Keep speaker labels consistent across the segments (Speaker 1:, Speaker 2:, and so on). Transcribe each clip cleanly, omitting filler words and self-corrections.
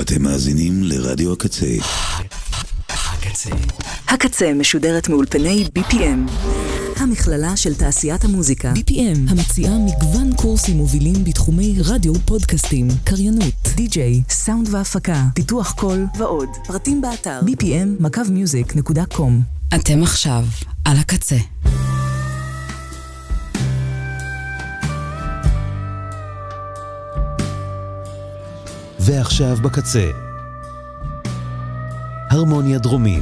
Speaker 1: אתם מאזינים לרדיו הקצה.
Speaker 2: הקצה משודרת מאולפני BPM, המכללה של תעשיית המוזיקה. BPM, המציעה מגוון קורסים מובילים בתחומי רדיו, פודקאסטים, קריינות, די-ג'יי, סאונד והפקה, פיתוח קול ועוד. פרטים באתר bpm.music.com.
Speaker 3: אתם עכשיו על הקצה.
Speaker 4: ועכשיו בקצה, הרמוניה דרומית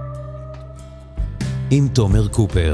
Speaker 4: עם תומר קופר.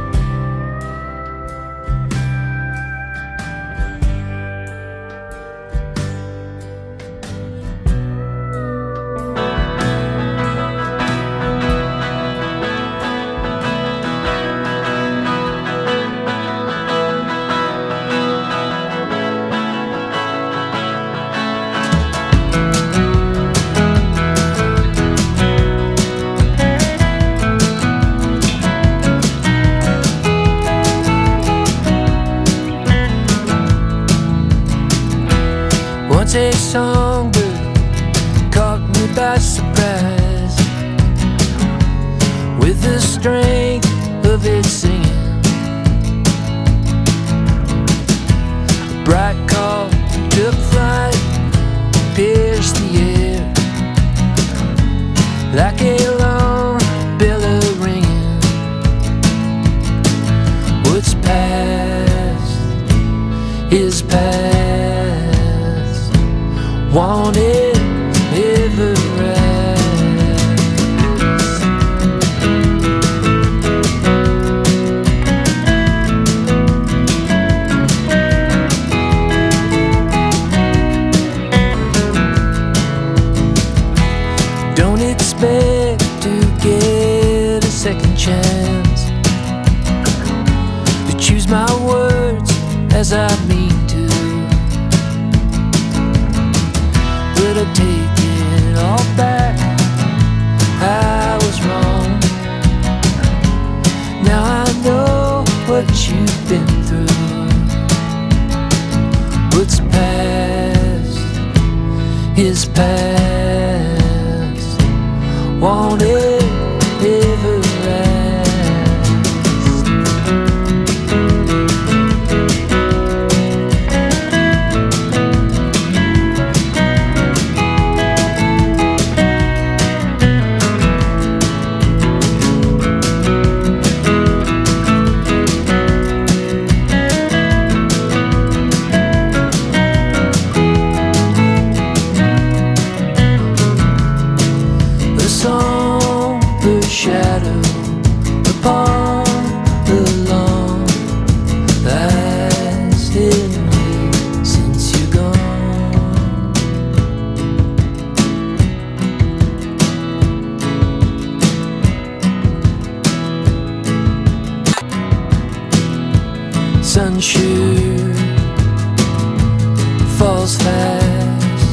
Speaker 5: A songbird caught me by surprise with the strength of its singing. A bright call took flight, pierced the air like a long bell ringing. What's past is past. Want it ever rest. Don't expect to get a second chance to choose my words as I mean to. But I take it all back, I was wrong. Now I know what you've been through. What's past is past. Won't it ever shadow upon the lawn lies hidden since you're gone. Sun sure falls fast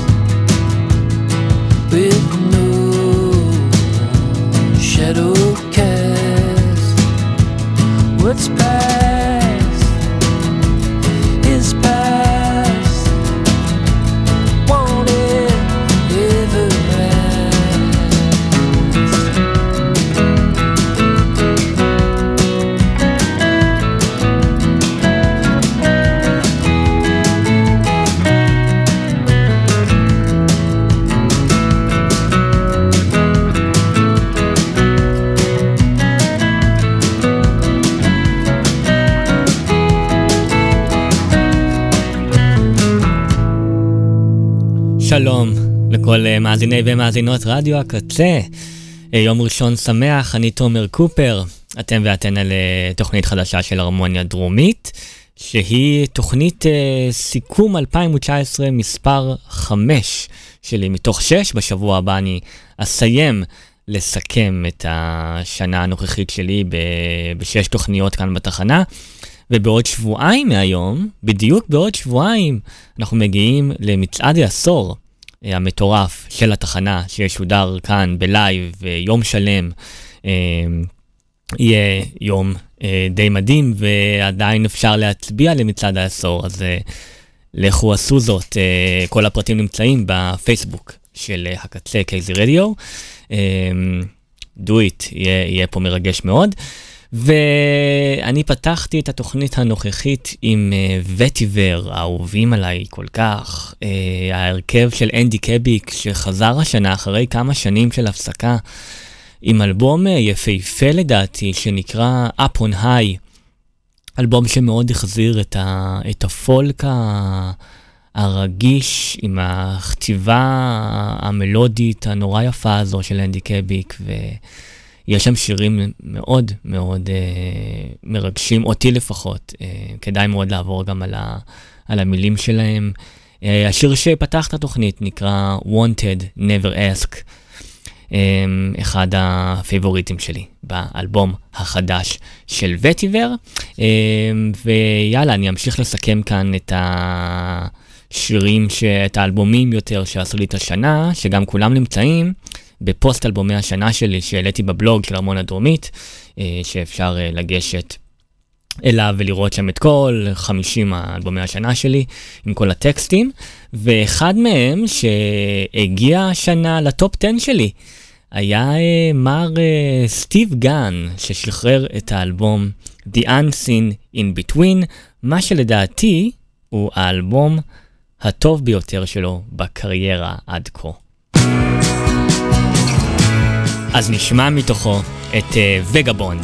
Speaker 5: with no shadow cast. What's past is past. Won't it ever
Speaker 6: שלום לכל מאזיני ומאזינות רדיו הקצה. יום ראשון שמח, אני תומר קופר. אתם ואתן על תוכנית חדשה של הרמוניה דרומית, שהיא תוכנית סיכום 2019 מספר 5 שלי מתוך 6. בשבוע הבא אני אסיים לסכם את השנה הנוכחית שלי ב6 תוכניות כאן בתחנה. ובעוד שבועיים מהיום, בדיוק בעוד שבועיים, אנחנו מגיעים למצעד העשור המטורף של התחנה, שישודר כאן בלייב, יום שלם. יהיה יום די מדהים, ועדיין אפשר להצביע למצעד העשור, אז לכו עשו זאת. כל הפרטים נמצאים בפייסבוק של הקצה קייזי רדיו. Do it, יהיה פה מרגש מאוד. ואני פתחתי את התוכנית הנוכחית עם וטיבר, האהובים עליי כל כך, ההרכב של אנדי קביק שחזר השנה אחרי כמה שנים של הפסקה, עם אלבום יפהפה לדעתי שנקרא Up on High, אלבום שמאוד החזיר את הפולק הרגיש עם הכתיבה המלודית הנורא יפה הזו של אנדי קביק, ויש שם שירים מאוד מאוד מרגשים, אותי לפחות, כדאי מאוד לעבור גם על המילים שלהם. השיר שפתח את התוכנית נקרא Wanted Never Ask, אחד הפייבוריטים שלי באלבום החדש של וטיבר. ויאללה, אני אמשיך לסכם כאן את השירים, את האלבומים יותר שעשו לי את השנה, שגם כולם נמצאים בפוסט אלבומי השנה שלי שהעליתי בבלוג של ארמון הדרומית, שאפשר לגשת אליו ולראות שם את כל 50 האלבומי השנה שלי עם כל הטקסטים, ואחד מהם שהגיע השנה לטופ 10 שלי היה מר סטיב גן, ששחרר את האלבום The Unseen in Between, מה שלדעתי הוא האלבום הטוב ביותר שלו בקריירה עד כה. אז נשמע מתוכו את וגבונד.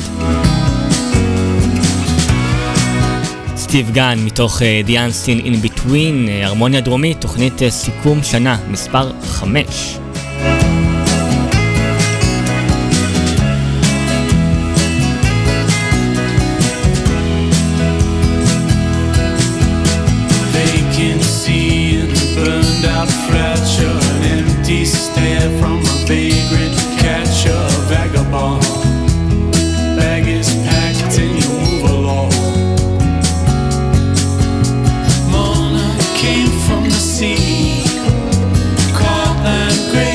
Speaker 6: סטיב גן מתוך The Unseen in Between, הרמוניה דרומית, תוכנית סיכום שנה מספר 5.
Speaker 7: Stare from a vagrant catcher, vagabond. Bag is packed and you move along. Mona came from the sea, caught that great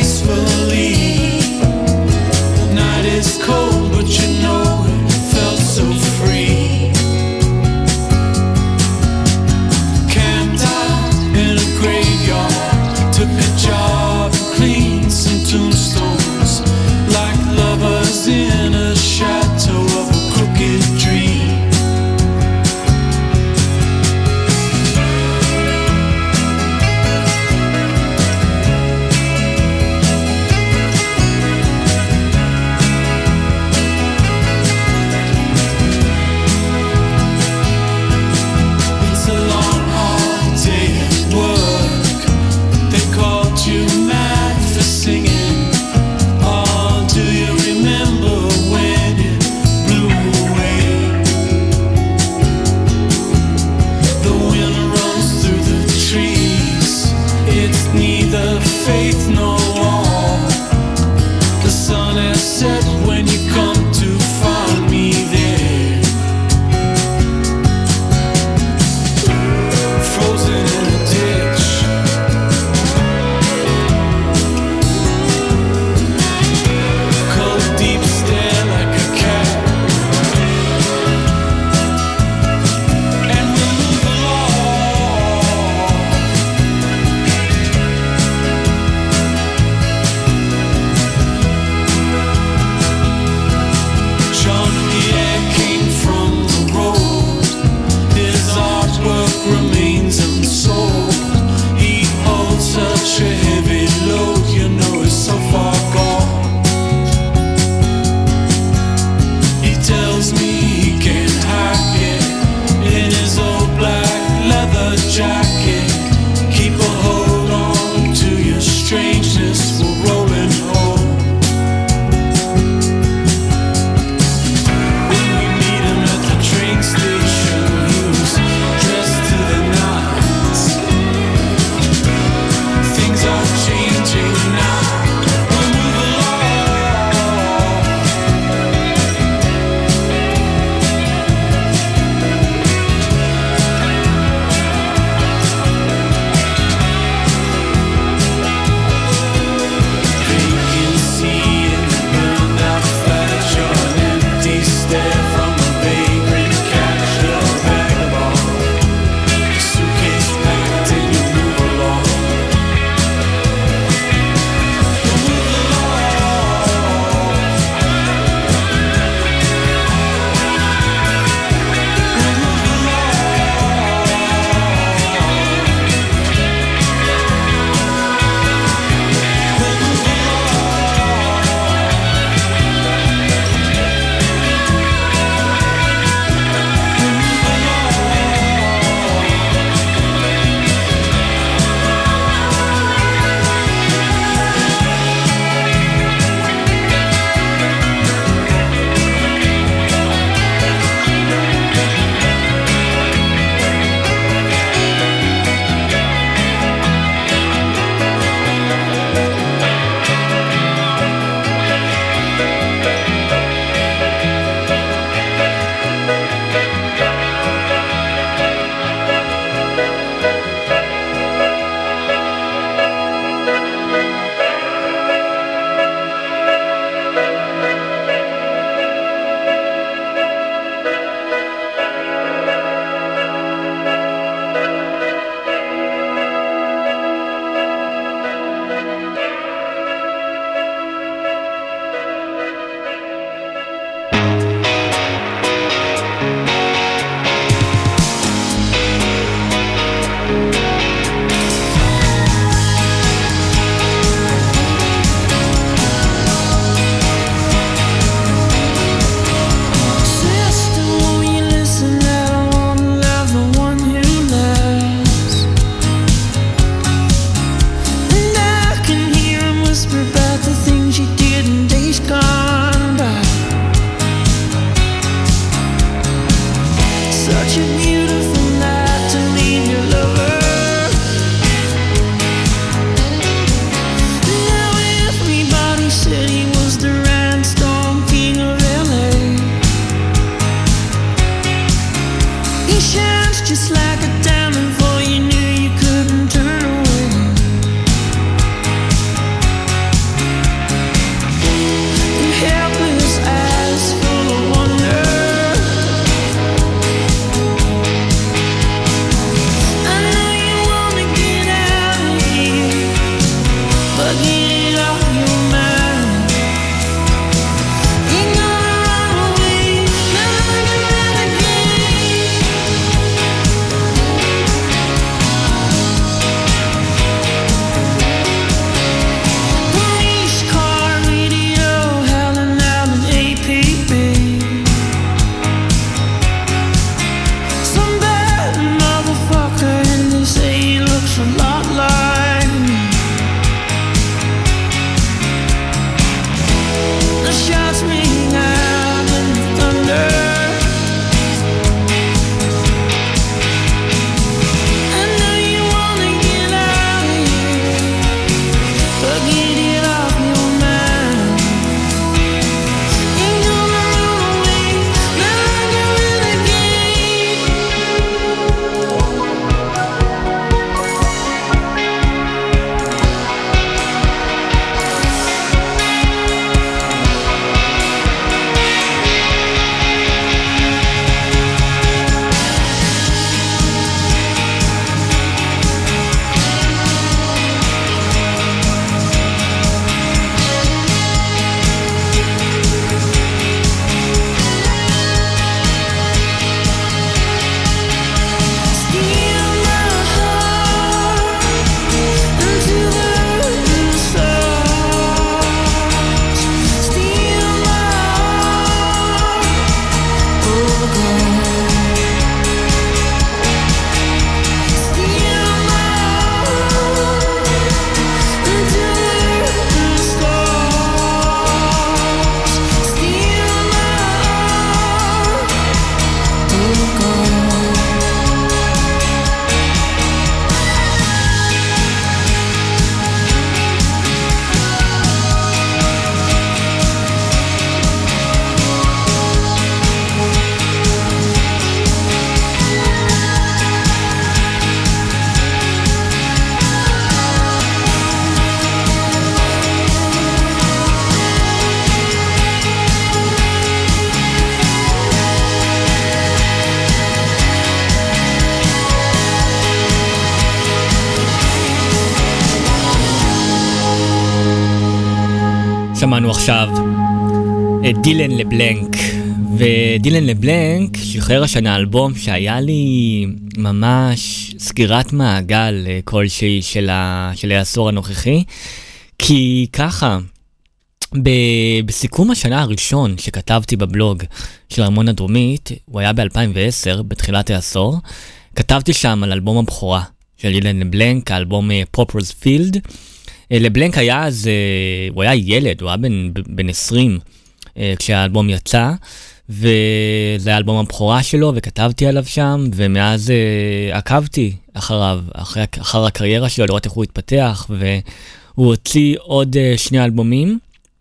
Speaker 6: שמענו עכשיו את דילן לבלנק, ודילן לבלנק שחרר השנה אלבום שהיה לי ממש סגירת מעגל כלשהי של העשור הנוכחי, כי ככה, בסיכום השנה הראשון שכתבתי בבלוג של ארמון הדרומית, הוא היה ב-2010, בתחילת העשור, כתבתי שם על אלבום הבכורה של דילן לבלנק, האלבום פופרס פילד. לבלנק היה אז, הוא היה ילד, הוא היה בן 20 כשהאלבום יצא, וזה היה אלבום הבכורה שלו, וכתבתי עליו שם, ומאז עקבתי אחריו, אחר הקריירה שלו, לראות איך הוא התפתח, והוא הוציא עוד 2 אלבומים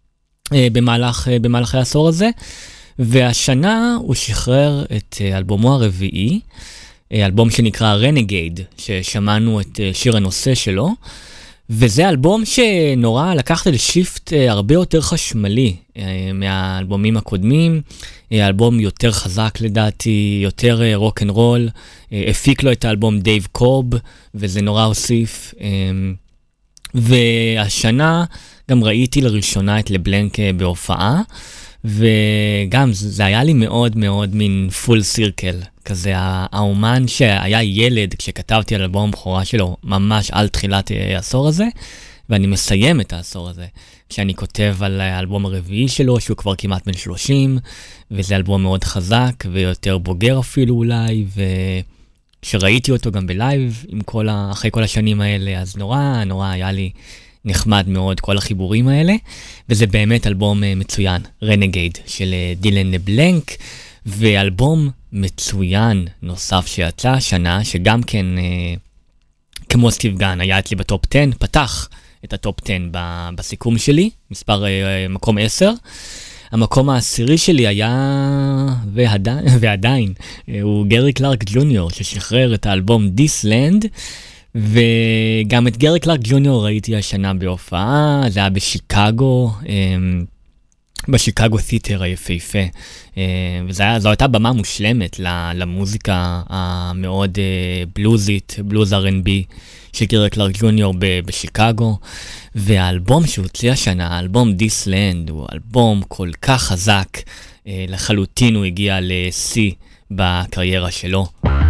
Speaker 6: במהלך העשור הזה, והשנה הוא שחרר את אלבומו הרביעי, אלבום שנקרא רנגייד, ששמענו את שיר הנושא שלו, וזה אלבום שנורא לקחת לשיפט הרבה יותר חשמלי מהאלבומים הקודמים, אלבום יותר חזק לדעתי, יותר רוק אנד רול, הפיק לו את האלבום דייב קורב, וזה נורא הוסיף, והשנה גם ראיתי לראשונה את לבלנק בהופעה, וגם זה היה לי מאוד מאוד מין פול סירקל, כזה האומן שהיה ילד כשכתבתי על אלבום הבכורה שלו, ממש על תחילת העשור הזה, ואני מסיים את העשור הזה, כשאני כותב על האלבום הרביעי שלו, שהוא כבר כמעט בן 30, וזה אלבום מאוד חזק, ויותר בוגר אפילו אולי, וכשראיתי אותו גם בלייב, אחרי כל השנים האלה, אז נורא היה לי נחמד מאוד כל החיבורים האלה, וזה באמת אלבום מצוין, רנגייד של דילן לבלנק, ואלבום מצוין נוסף שיצא השנה, שגם כן, כמו סטיב גן, היה אצלי בטופ 10, פתח את הטופ 10 בסיכום שלי, מקום 10. המקום העשירי שלי היה, ועדיין, הוא גרי קלארק ג'וניור, ששחרר את האלבום This Land, וגם את גרי קלארק ג'וניור ראיתי השנה בהופעה, זה היה בשיקגו תיאטר היפהפה, וזו הייתה במה מושלמת למוזיקה המאוד בלוזית, בלוז R&B של גרי קלארק ג'וניור בשיקגו, והאלבום שהוציא השנה, האלבום This Land, הוא אלבום כל כך חזק, לחלוטין הוא הגיע ל-C בקריירה שלו.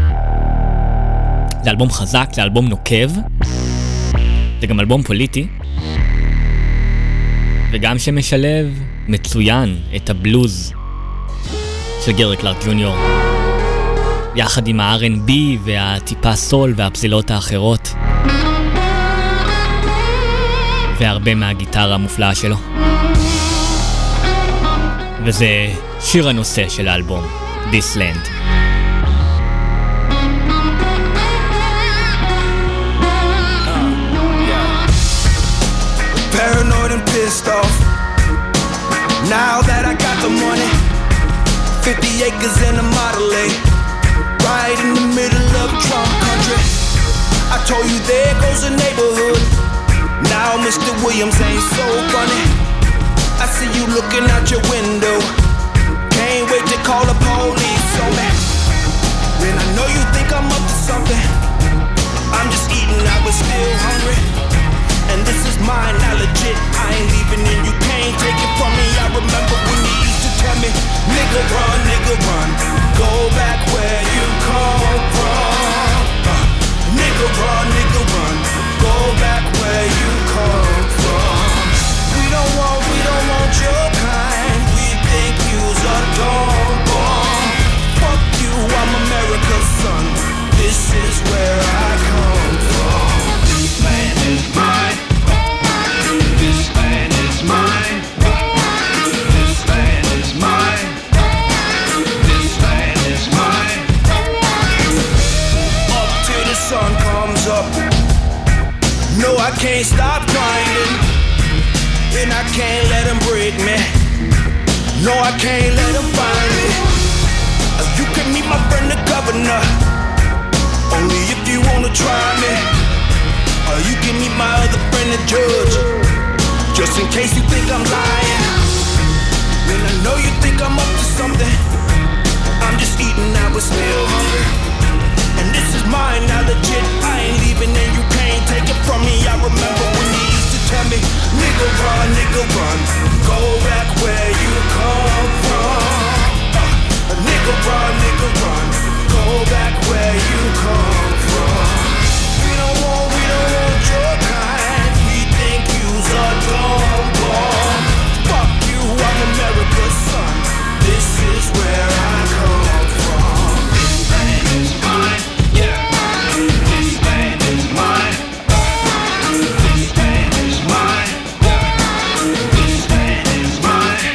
Speaker 6: זה אלבום חזק, זה אלבום נוקב, זה גם אלבום פוליטי, וגם שמשלב מצוין את הבלוז של גרי קלארק ג'וניור, יחד עם ה-R&B והטיפה סול והפסילות האחרות, והרבה מהגיטרה המופלאה שלו. וזה שיר הנושא של האלבום, This Land.
Speaker 8: Paranoid and pissed off. Now that I got the money, 50 acres and a Model A, right in the middle of Trump country. I told you there goes a neighborhood. Now Mr. Williams ain't so funny. I see you looking out your window. Can't wait to call the police on me. When I know you think I'm up to something, I'm just eating, I was still hungry. And this is mine, not legit, I ain't leaving and you can't take it from me. I remember when you used to tell me, nigga run, go back where you come from. Nigga run, go back where you come from. We don't want your kind, we think you's a dog bomb. Fuck you, I'm America's son, this is where I come from. This land is mine. This land is mine. This land is mine. This land is mine. Up till the sun comes up. No, I can't stop grinding. And I can't let them break me. No, I can't let them find me. You can meet my friend the governor, only if you wanna try me. You can meet my other friend the judge, just in case you think I'm lying. When I know you think I'm up to something, I'm just eating, I was still hungry. And this is mine, not legit, I ain't leaving and you can't take it from me. I remember when you used to tell me, nigga nigga run, go back where you come from. Nigga run, go back where you come from. We don't want your kind. We think you's a dumb boy. Fuck you, I'm America's son. This is where I come from. This land is mine, yeah. This land is mine. This land is mine, yeah. This land is mine,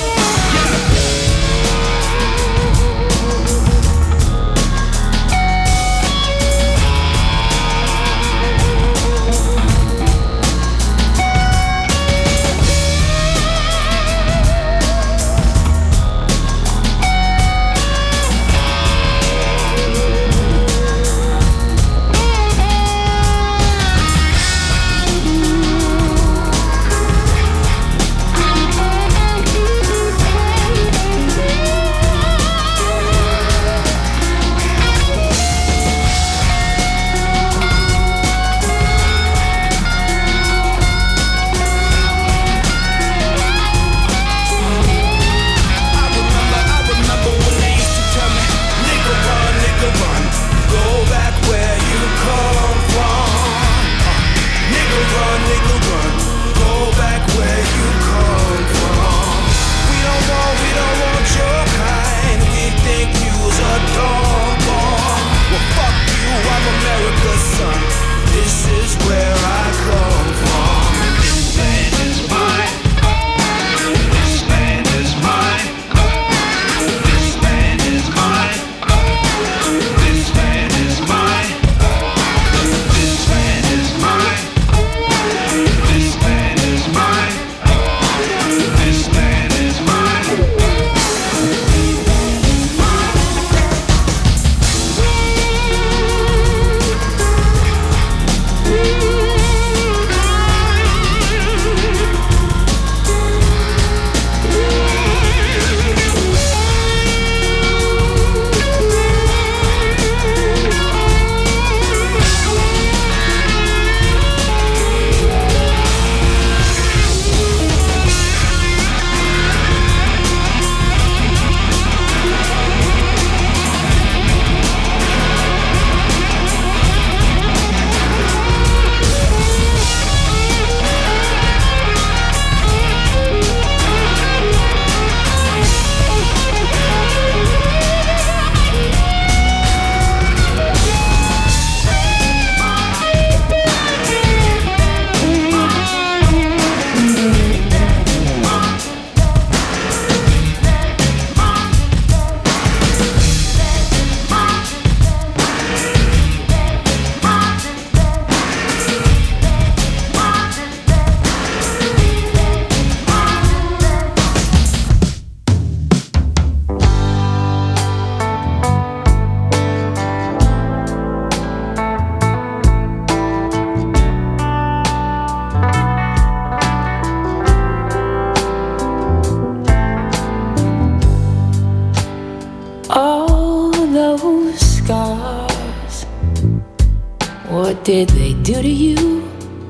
Speaker 5: What did they do to you?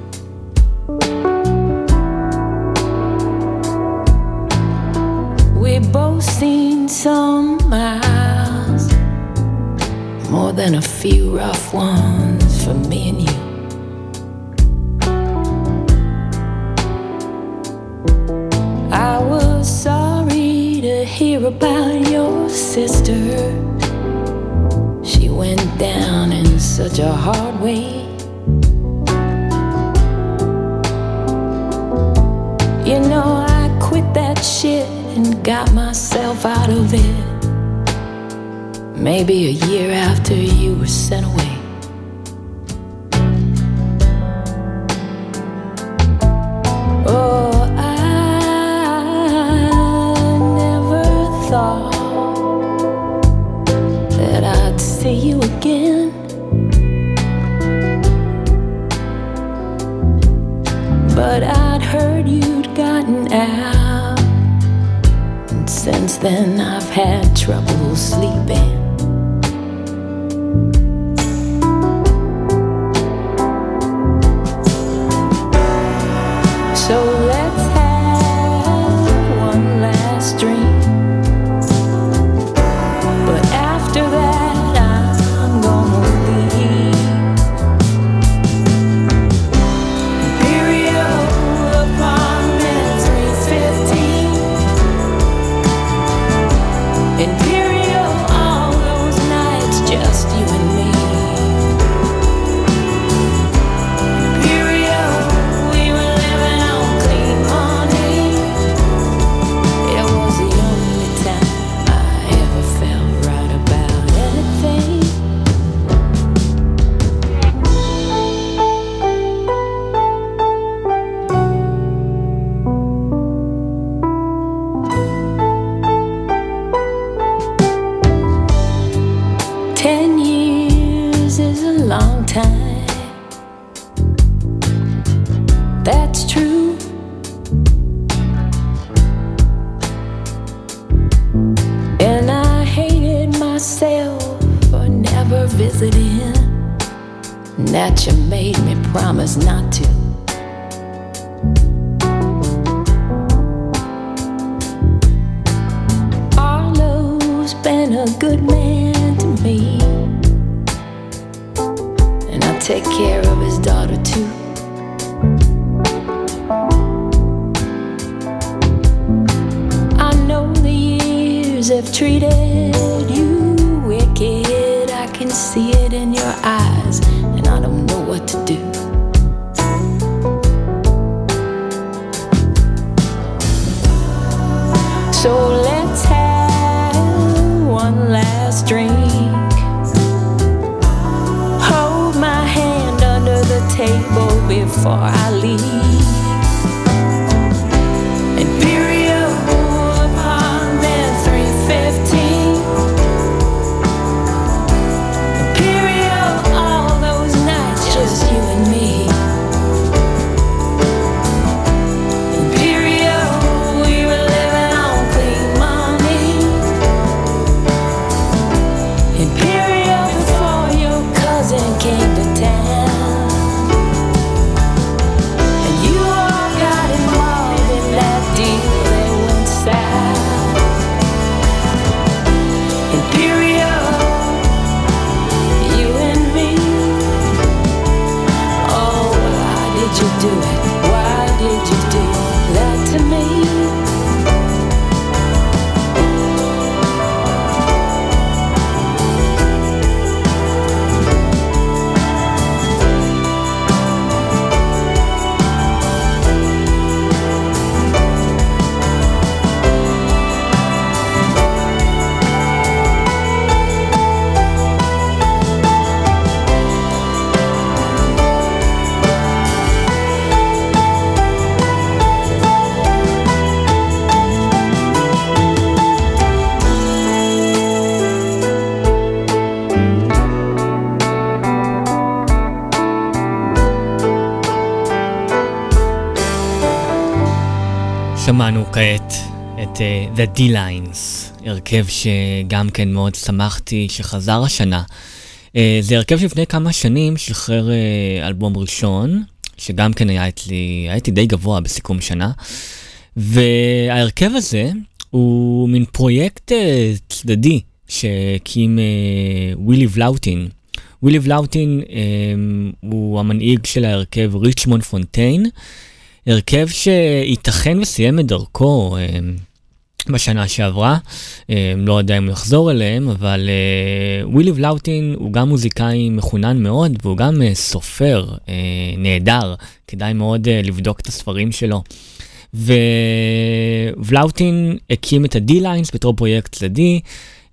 Speaker 5: We've both seen some miles, more than a few rough ones for me and you. I was sorry to hear about your sister. She went down in such a hard way. You know, I quit that shit and got myself out of it. Maybe a year after you were sent away. Oh, I never thought that I'd see you again. But I'd heard you'd gotten out, and since then I've had trouble sleeping. So that's true. And I hated myself for never visiting, and that you made me promise not to. Arlo's been a good man to me, and I take care of his daughter too. I know the years have treated you wicked. I can see it in your eyes, and I don't know what to do. So let's have one last drink. Hold my hand under the table before I leave. Imperial apartment 315. Imperial, all those nights, just you and me. Imperial, we were living on clean money. Imperial, before your cousin came to town, and you all got involved in that deal that went south. Imperial, you and me. Oh, why did you do it? Why did you do that to me?
Speaker 6: שמענו כעת את The D-Lines, הרכב שגם כן מאוד שמחתי שחזר השנה. זה הרכב שלפני כמה שנים שחרר אלבום ראשון, שגם כן הייתי די גבוה בסיכום שנה, וההרכב הזה הוא מין פרויקט צדדי שהקים ווילי ולאוטין. ווילי ולאוטין הוא המנהיג של ההרכב ריצ'מונד פונטיין, הרכב שייתכן וסיים את דרכו בשנה שעברה, לא יודע אם הוא יחזור אליהם, אבל ווילי ולאוטין הוא גם מוזיקאי מחונן מאוד, והוא גם סופר נהדר, כדאי מאוד לבדוק את הספרים שלו. ולאוטין הקים את ה-D-Lines בתור פרויקט צדדי,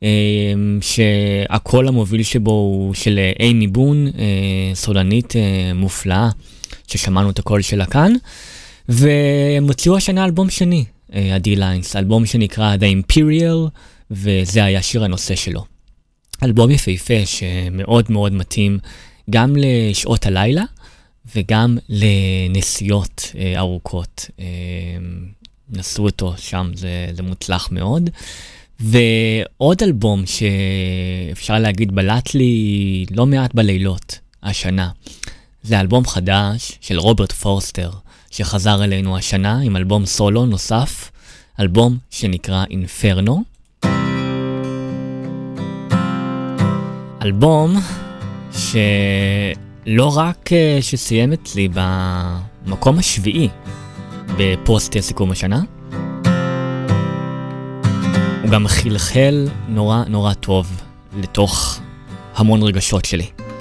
Speaker 6: שהקול המוביל שבו הוא של אימי בון, סולנית מופלאה, ששמענו את הקול שלה כאן, והם הוציאו השנה אלבום שני, ה-D-Lines, אלבום שנקרא The Imperial, וזה היה שיר הנושא שלו. אלבום יפהפה שמאוד מאוד מתאים גם לשעות הלילה, וגם לנסיעות ארוכות. נסו אותו שם, זה מוצלח מאוד. ועוד אלבום שאפשר להגיד בלט לי לא מעט בלילות השנה, זה אלבום חדש של רוברט פורסטר, שחזר אלינו השנה עם אלבום סולו נוסף, אלבום שנקרא אינפרנו. אלבום שלא רק שסיים אצלי במקום השביעי בפוסט סיכום השנה, הוא גם חלחל נורא נורא טוב לתוך המון רגשות שלי.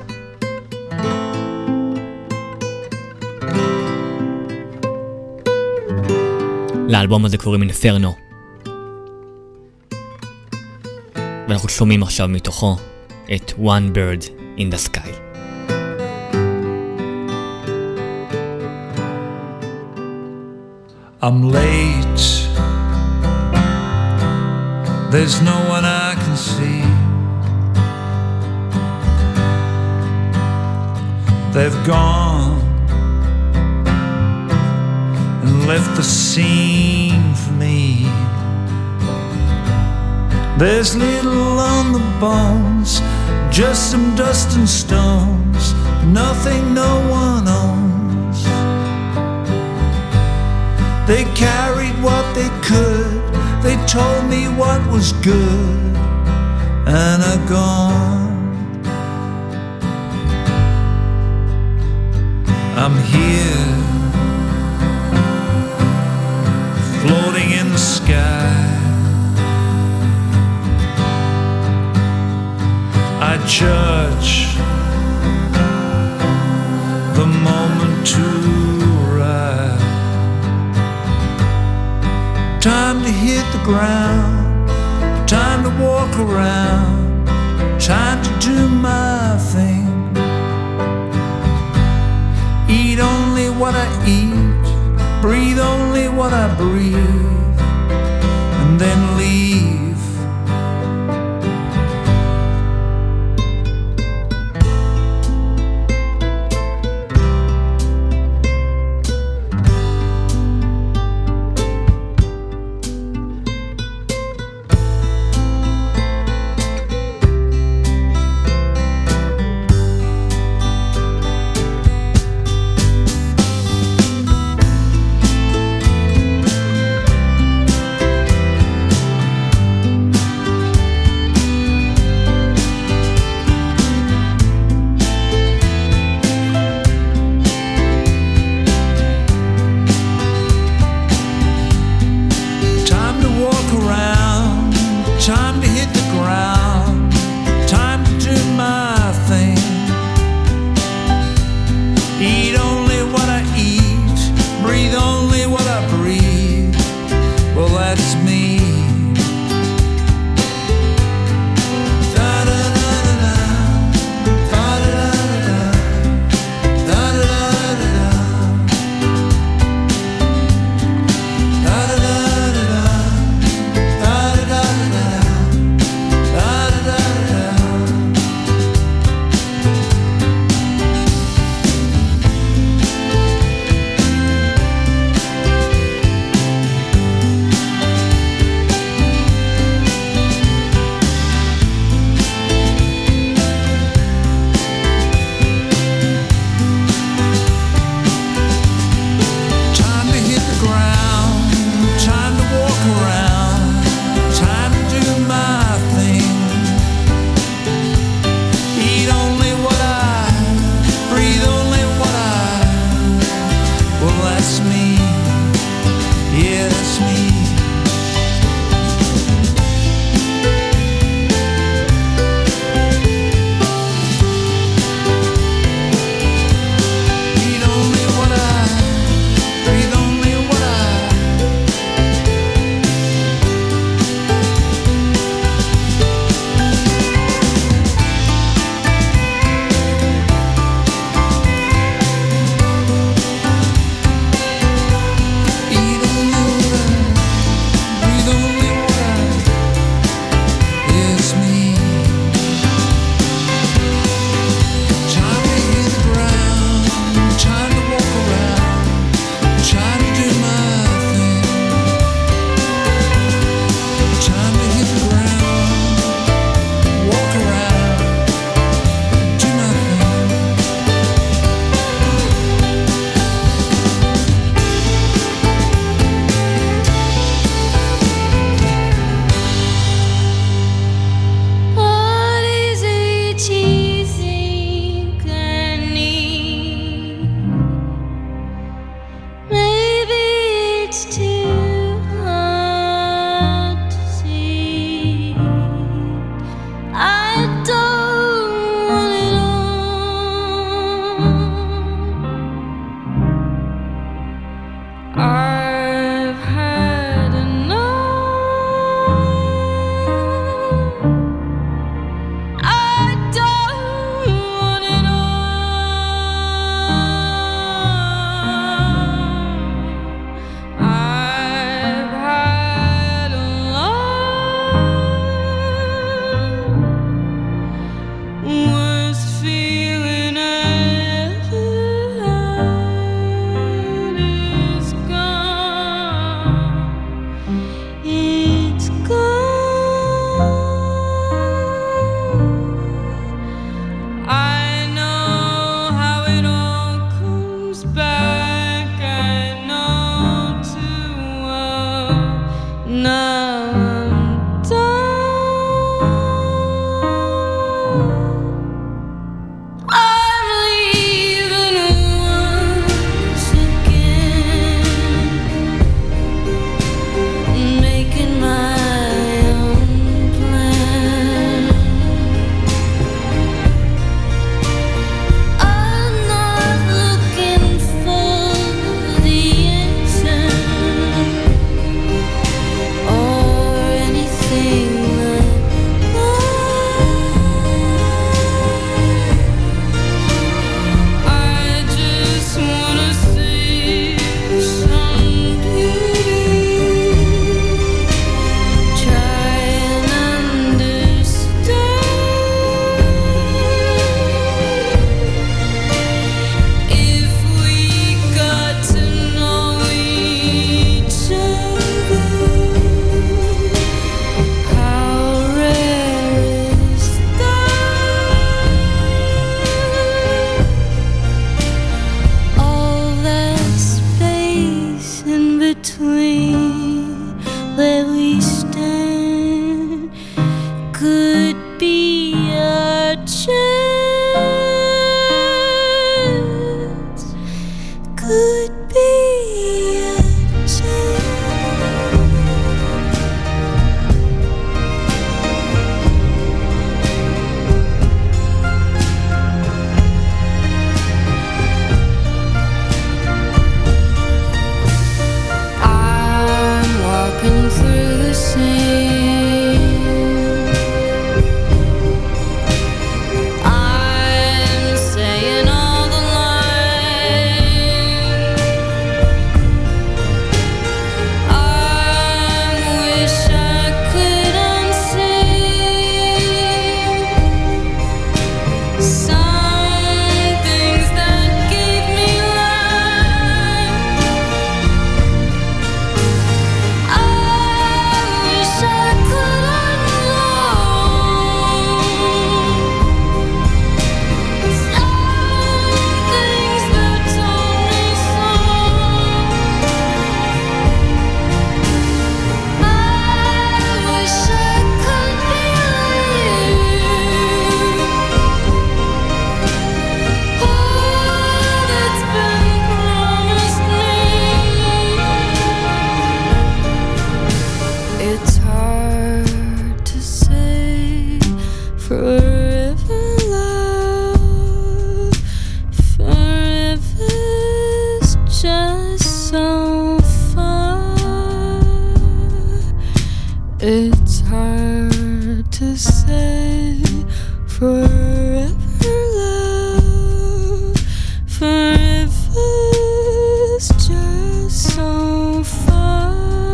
Speaker 6: לאלבום הזה קוראים אינפרנו, ואנחנו שומעים עכשיו מתוכו את One Bird in the Sky.
Speaker 9: I'm late, there's no one I can see. They've gone, left the scene for me. There's little on the bones, just some dust and stones, nothing no one owns. They carried what they could, they told me what was good, and are gone. I'm here, floating in the sky. I judge the moment to arrive. Time to hit the ground, time to walk around, time to do my thing. Eat only what I eat, breathe only what I breathe, and then leave.
Speaker 5: I It's hard to say forever love, forever's just so far.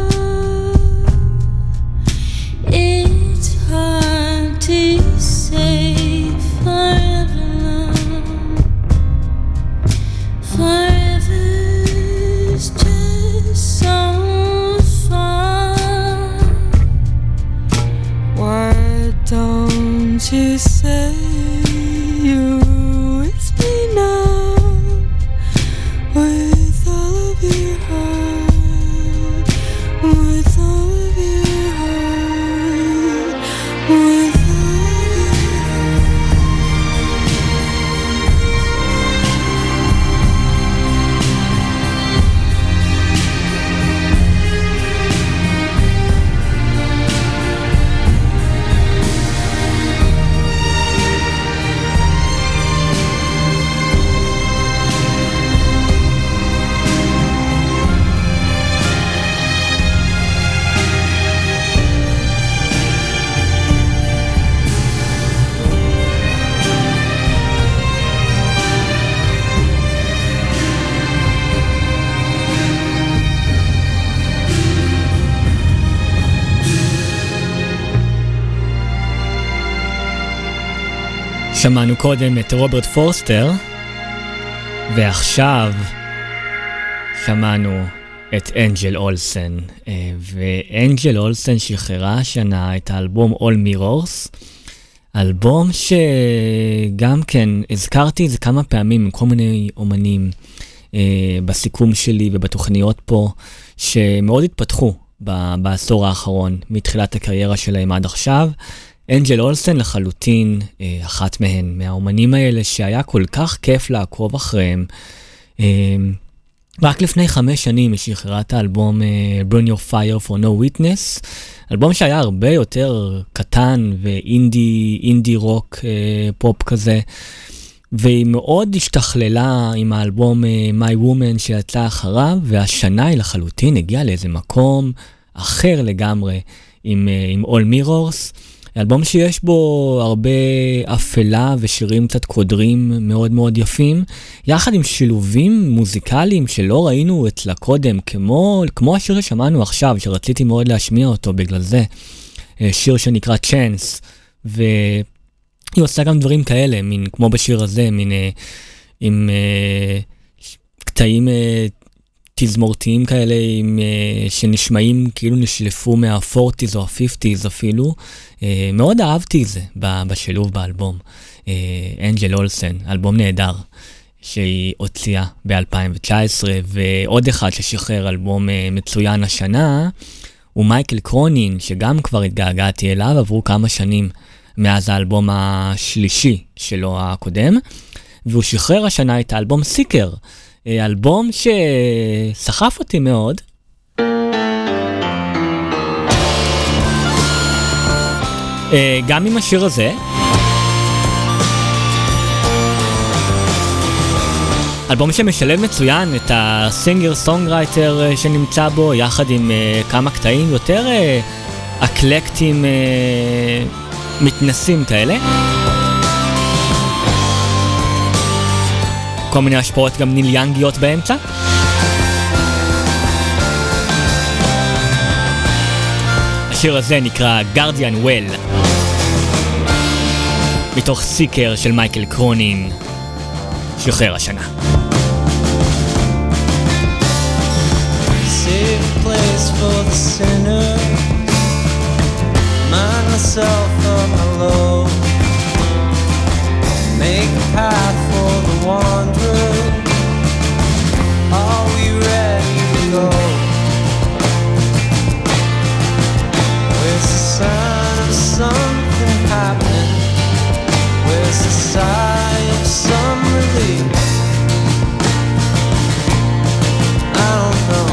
Speaker 5: It's hard to say forever love, forever's just so far. Why don't you say you with me now, with all of your heart, with all of your heart, with all of your
Speaker 6: שמענו קודם את רוברט פורסטר, ועכשיו שמענו את אנג'ל אולסן. ואנג'ל אולסן שחררה השנה את האלבום All Mirrors, אלבום שגם כן הזכרתי את זה כמה פעמים עם כל מיני אומנים בסיכום שלי ובתוכניות פה, שמאוד התפתחו בעשור האחרון, מתחילת הקריירה שלהם עד עכשיו. אנג'ל אולסן לחלוטין אחת מהן, מהאומנים האלה שהיה כל כך כיף לעקוב אחריהם. רק לפני 5 שנים היא שחררה את האלבום Burn Your Fire for No Witness, אלבום שהיה הרבה יותר קטן ואינדי רוק פופ כזה, והיא מאוד השתכללה עם האלבום My Woman שיצא אחריו, והשנה היא לחלוטין הגיעה לאיזה מקום אחר לגמרי עם All Mirrors, אלבום שיש בו הרבה אפלה ושירים קצת קודרים מאוד מאוד יפים, יחד עם שילובים מוזיקליים שלא ראינו אצלה קודם, כמו השיר ששמענו עכשיו, שרציתי מאוד להשמיע אותו בגלל זה, שיר שנקרא Chance, והיא עושה גם דברים כאלה, כמו בשיר הזה, עם קטעים תזמורתיים כאלה שנשמעים כאילו נשלפו מה-40s או ה-50s אפילו. מאוד אהבתי את זה בשילוב באלבום. אנג'ל אולסן, אלבום נהדר שהיא הוציאה ב-2019, ועוד אחד ששחרר אלבום מצוין השנה הוא מייקל קרונין, שגם כבר התגעגעתי אליו, עברו כמה שנים מאז האלבום השלישי שלו הקודם, והוא שחרר השנה את האלבום סיקר, אלבום שסחף אותי מאוד. גם עם השיר הזה, אלבום שמשלב מצוין את הסינגר סונגרייטר שנמצא בו, יחד עם כמה קטעים יותר אקלקטים מתנסים כאלה, כל מיני השפעות גם ניל יאנגיות באמצע. השיר הזה נקרא Guardian Well, מתוך סיקר של מייקל קרונין, שחרר השנה.
Speaker 10: Safe place for the sinner, mind myself on the low, make a path for the wanderer, are we ready to go? Where's the sign of something happening? Where's the sigh of some relief? I don't know.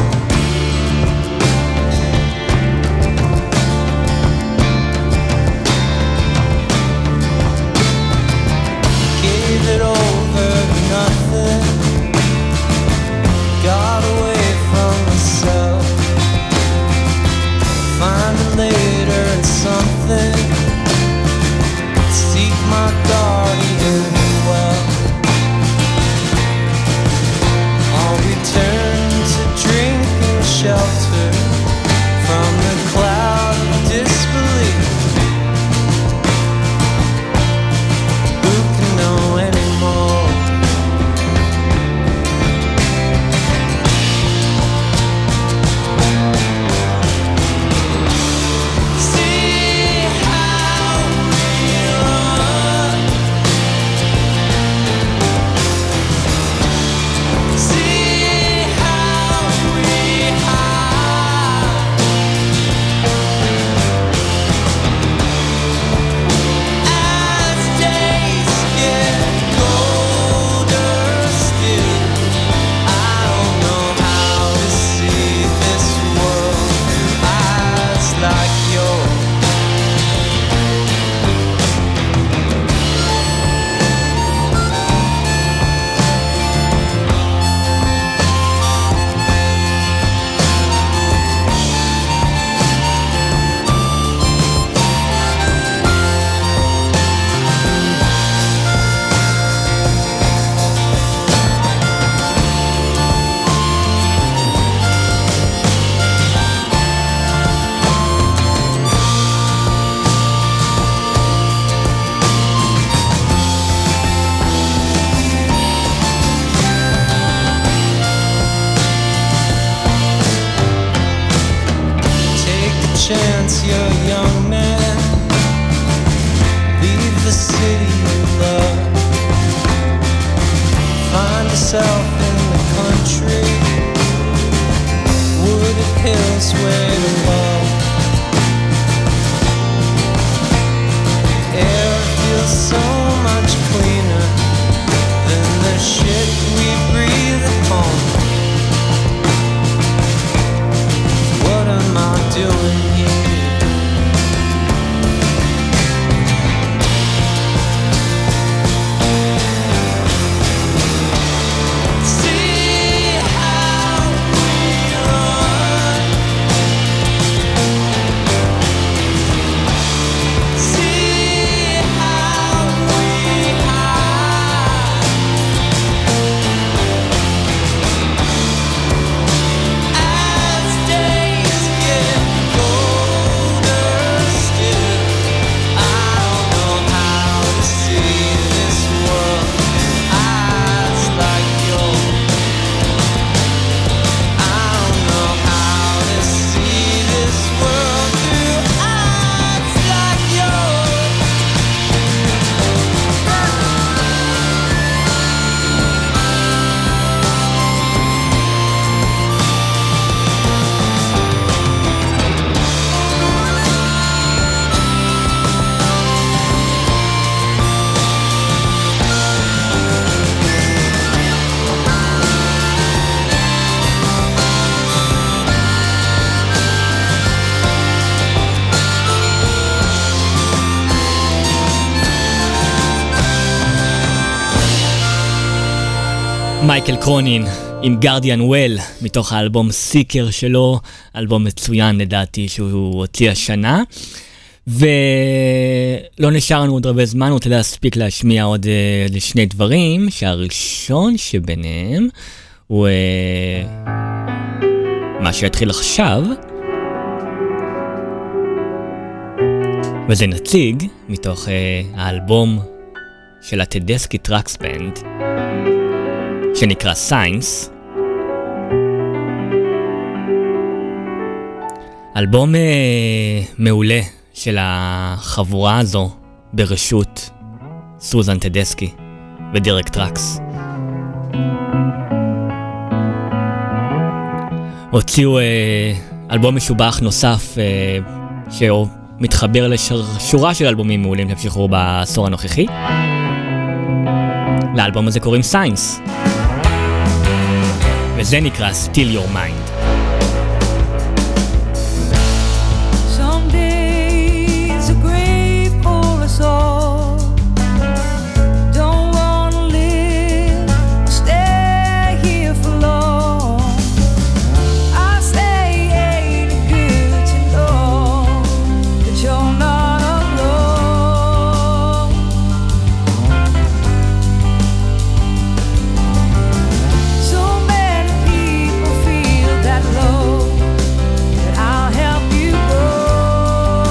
Speaker 10: once you're a young man, leave the city you love, find yourself in the country, wooded hills way above. Air feels so much cleaner than the shit we breathe at home. What am I doing here?
Speaker 6: מייקל קרונין עם גרדיאן וויל מתוך האלבום סיקר שלו, אלבום מצוין לדעתי שהוא הוציא השנה, ולא נשאר לנו עוד הרבה זמן, אני רוצה להספיק להשמיע עוד לשני דברים, שהראשון שביניהם הוא מה שיתחיל עכשיו, וזה נציג מתוך האלבום של הטדסקי טראקס בנד שנקרא סיינס. אלבום מעולה של החבורה הזו ברשות סוזן טדסקי ודירק טראקס. הוציאו אלבום משובח נוסף שמתחבר לשורה של אלבומים מעולים שהמשיכו בעשור הנוכחי. לאלבום הזה קוראים סיינס, וזה נקרא Still Your Mind.
Speaker 11: Some days are great for us all. Don't wanna live or stay here for long. I say ain't it good to know that you're not alone. So many people feel that low, that I'll help you go.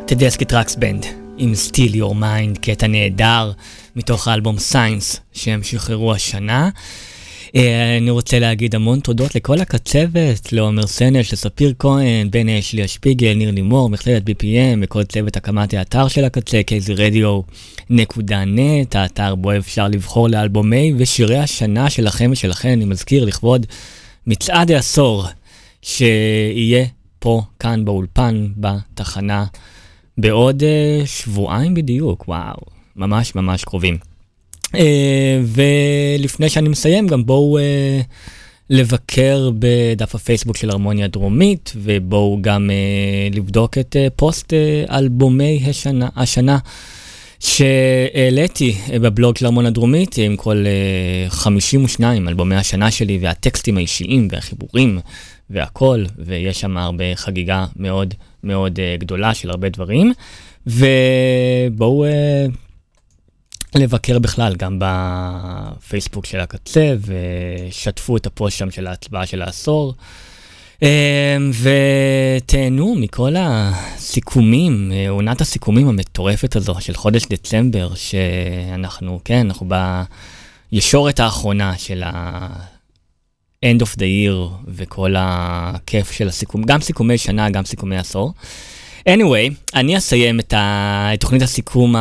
Speaker 6: טדסקי טראקס בנד עם Still Your Mind, קטע נהדר מתוך האלבום Science שהם שחררו השנה. אני רוצה להגיד המון תודות לכל הקצבת, לעומר סנש, לספיר כהן, בן אשלי השפיגל, ניר לימור, מכללת BPM וכל צוות הקמת האתר של הקצה, kzradio.net, האתר בו אפשר לבחור לאלבומי ושירי השנה שלכם ושלכם. אני מזכיר לכבוד מצעד העשור שיהיה פה, כאן באולפן, בתחנה, בעוד שבועיים בדיוק. וואו, ממש ממש קרובים. ולפני שאני מסיים, גם בואו לבקר בדף הפייסבוק של הרמוניה דרומית, ובואו גם לבדוק את פוסט אלבומי השנה שהעליתי בבלוג של הרמוניה דרומית, עם כל 52 אלבומי השנה שלי, והטקסטים האישיים והחיבורים והכל, ויש שם הרבה חגיגה מאוד מאוד גדולה של הרבה דברים. ובואו לבקר בכלל גם בפייסבוק של הקצה, ושתפו את הפוסט שם של ההצבעה של העשור, ותהנו מכל הסיכומים, עונת הסיכומים המטורפת הזו של חודש דצמבר, שאנחנו, כן, אנחנו בישורת האחרונה של end of the year, וכל הכיף של הסיכום, גם סיכומי שנה, גם סיכומי עשור. anyway, אני אסיים את תוכנית הסיכום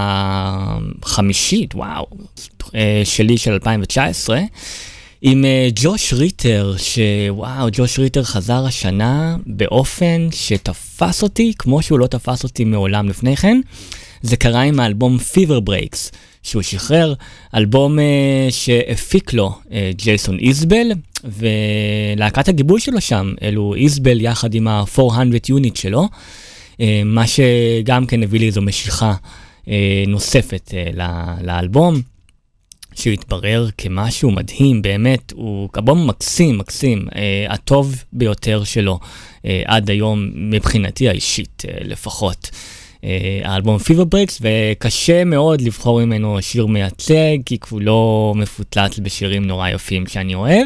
Speaker 6: החמישית, וואו, שלי של 2019, עם ג'וש ריטר, שוואו, ג'וש ריטר חזר השנה באופן שתפס אותי, כמו שהוא לא תפס אותי מעולם לפני כן. זה קרה עם האלבום Fever Breaks, שהוא שחרר, אלבום שהפיק לו ג'ייסון איזבל, ולהקת הגיבוי שלו שם, אלו איזבל יחד עם ה-400 יוניט שלו, מה שגם כן הביא לי איזו משיכה נוספת לאלבום, שהתברר כמשהו מדהים, באמת, הוא אלבום מקסים, מקסים, הטוב ביותר שלו עד היום מבחינתי האישית לפחות. האלבום Fever Breaks, וקשה מאוד לבחור ממנו שיר מייצג, כי הוא לא מפוצץ בשירים נורא יפים שאני אוהב.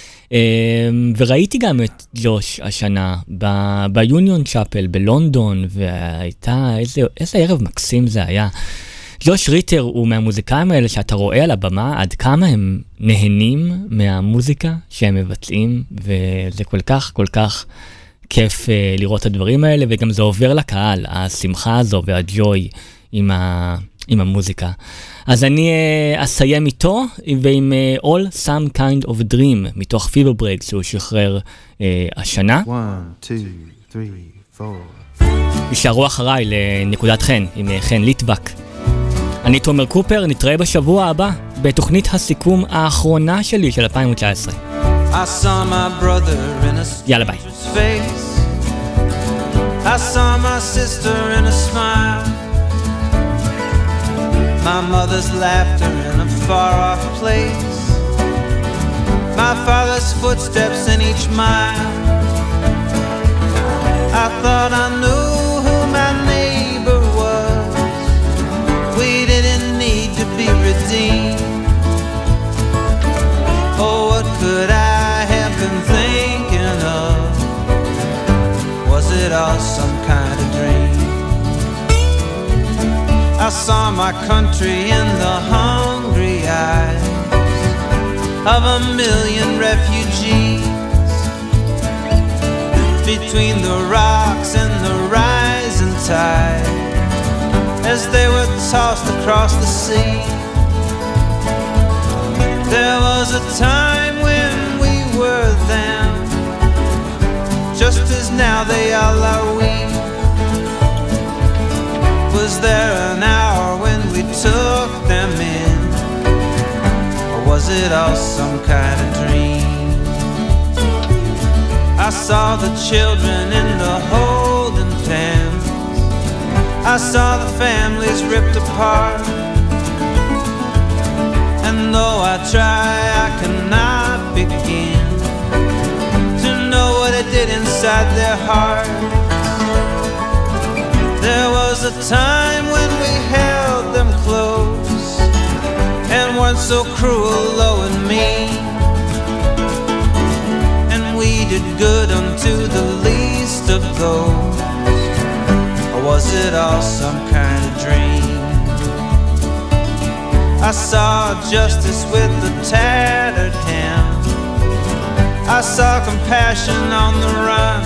Speaker 6: וראיתי גם את ג'וש השנה ביוניון צ'אפל בלונדון, והייתה איזה ערב מקסים זה היה. ג'וש ריטר הוא מהמוזיקאים האלה שאתה רואה על הבמה עד כמה הם נהנים מהמוזיקה שהם מבצעים, וזה כל כך כל כך כיף לראות את הדברים האלה, וגם זה עובר לקהל, השמחה הזו והג'וי עם המוזיקה. אז אני אסיים איתו, ועם All Some Kind of Dream, מתוך Fever Breaks, שהוא שחרר השנה.
Speaker 9: 1, 2, 3, 4.
Speaker 6: יישארו אחריי לנקודת חן, עם חן ליטבק. אני תומר קופר, נתראה בשבוע הבא, בתוכנית הסיכום האחרונה שלי של 2019.
Speaker 10: I saw my brother in a
Speaker 6: יאללה ביי.
Speaker 10: face. I saw my sister in a smile. My mother's laughter in a far-off place. My father's footsteps in each mile. I thought I knew who my neighbor was. We didn't need to be redeemed. Oh, what could I have been thinking of? Was it all some kind of dream? I saw my country in the hungry eyes of 1,000,000 refugees, between the rocks and the rising tide, as they were tossed across the sea. There was a time when we were them, just as now they all are we. Was there an hour when we took them in, or was it all some kind of dream? I saw the children in the holding pens. I saw the families ripped apart. And though I try, I cannot begin to know what it did inside their heart. There was a time when we held them close and weren't so cruel, low and mean. And we did good unto the least of those. Or was it it all some kind of dream? I saw justice with the tattered hem. I saw compassion on the run,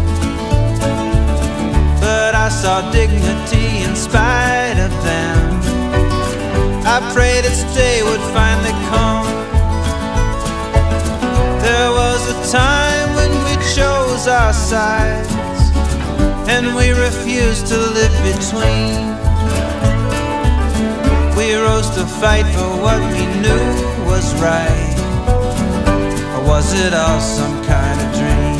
Speaker 10: but I saw dignity in spite of them. I prayed its day would finally come. There was a time when we chose our sides, and we refused to live between. We rose to fight for what we knew was right. Or was it all some kind of dream?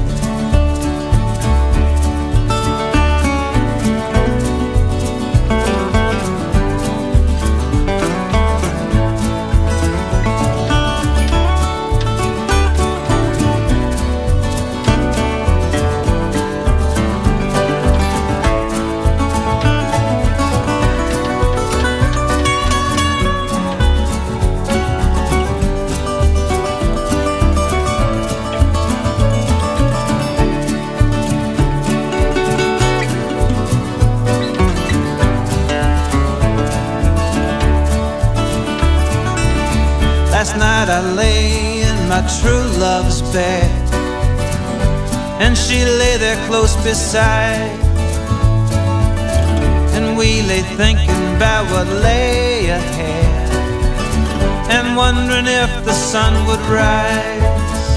Speaker 10: Last night I lay in my true love's bed, and she lay there close beside, and we lay thinking about what lay ahead, and wondering if the sun would rise.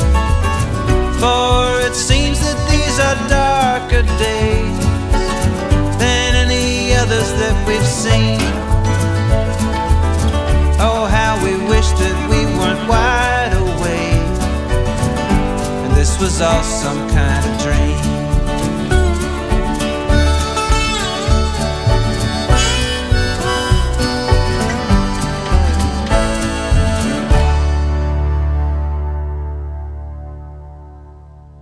Speaker 10: For it seems that these are darker days than any others that we've seen. Oh, how we wish that we weren't wide awake, and this was all some kind